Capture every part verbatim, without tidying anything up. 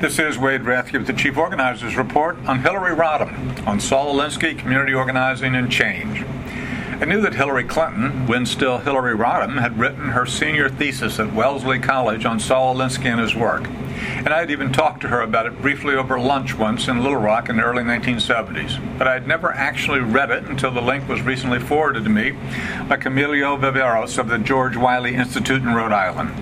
This is Wade Rathke with the Chief Organizer's Report on Hillary Rodham, on Saul Alinsky, Community Organizing and Change. I knew that Hillary Clinton, when still Hillary Rodham, had written her senior thesis at Wellesley College on Saul Alinsky and his work. And I had even talked to her about it briefly over lunch once in Little Rock in the early nineteen seventies. But I had never actually read it until the link was recently forwarded to me by Camilo Viveros of the George Wiley Institute in Rhode Island.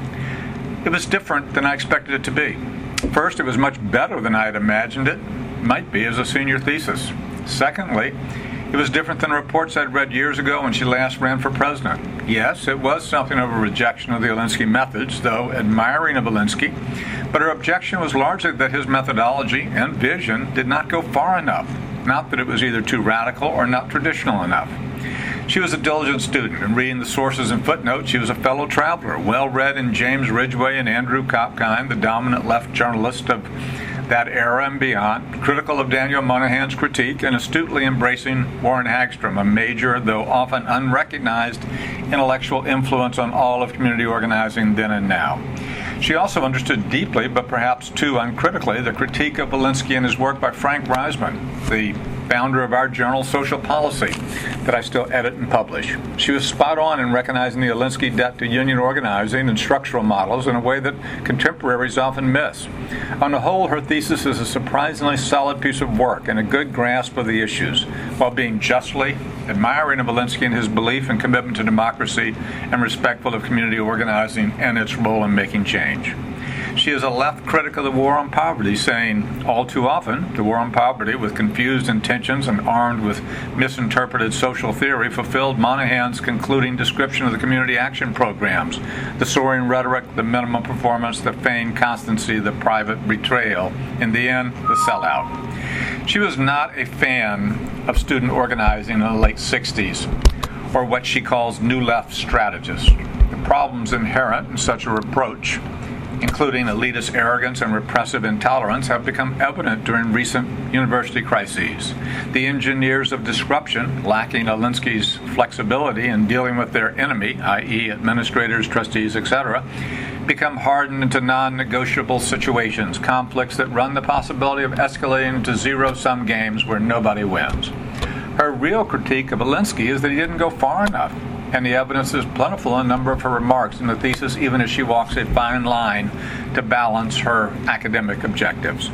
It was different than I expected it to be. First, it was much better than I had imagined it might be as a senior thesis. Secondly, it was different than reports I'd read years ago when she last ran for president. Yes, it was something of a rejection of the Alinsky methods, though admiring of Alinsky, but her objection was largely that his methodology and vision did not go far enough, not that it was either too radical or not traditional enough. She was a diligent student, and reading the sources and footnotes, she was a fellow traveler, well-read in James Ridgway and Andrew Kopkind, the dominant left journalist of that era and beyond, critical of Daniel Moynihan's critique, and astutely embracing Warren Hagstrom, a major, though often unrecognized, intellectual influence on all of community organizing then and now. She also understood deeply, but perhaps too uncritically, the critique of Alinsky and his work by Frank Reisman, the founder of our journal, Social Policy, that I still edit and publish. She was spot on in recognizing the Alinsky debt to union organizing and structural models in a way that contemporaries often miss. On the whole, her thesis is a surprisingly solid piece of work and a good grasp of the issues, while being justly admiring of Alinsky and his belief and commitment to democracy and respectful of community organizing and its role in making change. She is a left critic of the war on poverty, saying, all too often, the war on poverty, with confused intentions and armed with misinterpreted social theory, fulfilled Moynihan's concluding description of the community action programs, the soaring rhetoric, the minimum performance, the feigned constancy, the private betrayal, in the end, the sellout. She was not a fan of student organizing in the late sixties, or what she calls new left strategists. The problems inherent in such a approach, including elitist arrogance and repressive intolerance, have become evident during recent university crises. The engineers of disruption, lacking Alinsky's flexibility in dealing with their enemy, that is administrators, trustees, et cetera, become hardened into non-negotiable situations, conflicts that run the possibility of escalating into zero-sum games where nobody wins. Her real critique of Alinsky is that he didn't go far enough, and the evidence is plentiful in a number of her remarks in the thesis, even as she walks a fine line to balance her academic objectives.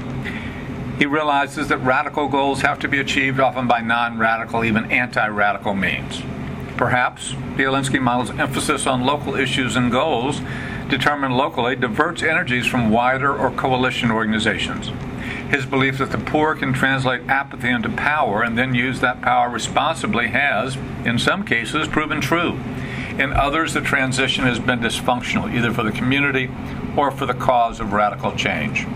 He realizes that radical goals have to be achieved often by non-radical, even anti-radical means. Perhaps the Alinsky model's emphasis on local issues and goals determined locally diverts energies from wider or coalition organizations. His belief that the poor can translate apathy into power and then use that power responsibly has, in some cases, proven true. In others, the transition has been dysfunctional, either for the community or for the cause of radical change.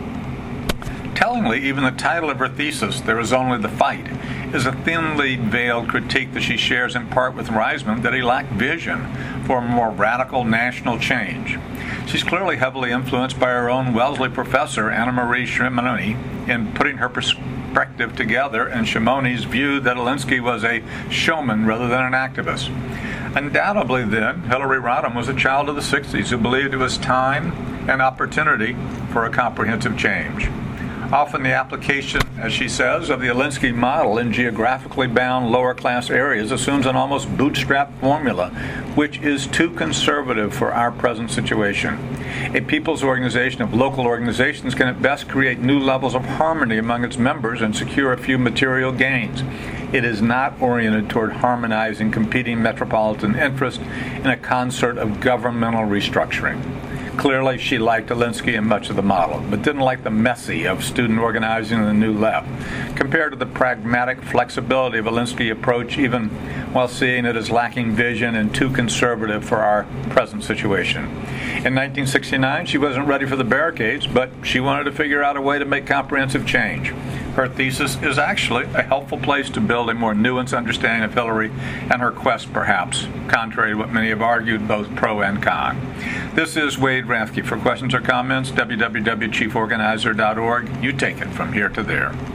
Tellingly, even the title of her thesis, There Is Only the Fight, is a thinly veiled critique that she shares in part with Reisman that he lacked vision for a more radical national change. She's clearly heavily influenced by her own Wellesley professor, Anna Marie Shimoni, in putting her perspective together, and Shimoni's view that Alinsky was a showman rather than an activist. Undoubtedly, then, Hillary Rodham was a child of the sixties who believed it was time and opportunity for a comprehensive change. Often the application, as she says, of the Alinsky model in geographically bound lower-class areas assumes an almost bootstrap formula, which is too conservative for our present situation. A people's organization of local organizations can at best create new levels of harmony among its members and secure a few material gains. It is not oriented toward harmonizing competing metropolitan interests in a concert of governmental restructuring. Clearly, she liked Alinsky and much of the model, but didn't like the messy of student organizing in the New Left, compared to the pragmatic flexibility of Alinsky's approach, even while seeing it as lacking vision and too conservative for our present situation. In nineteen sixty-nine, she wasn't ready for the barricades, but she wanted to figure out a way to make comprehensive change. Her thesis is actually a helpful place to build a more nuanced understanding of Hillary and her quest, perhaps, contrary to what many have argued, both pro and con. This is Wade Rathke. For questions or comments, w w w dot chief organizer dot org. You take it from here to there.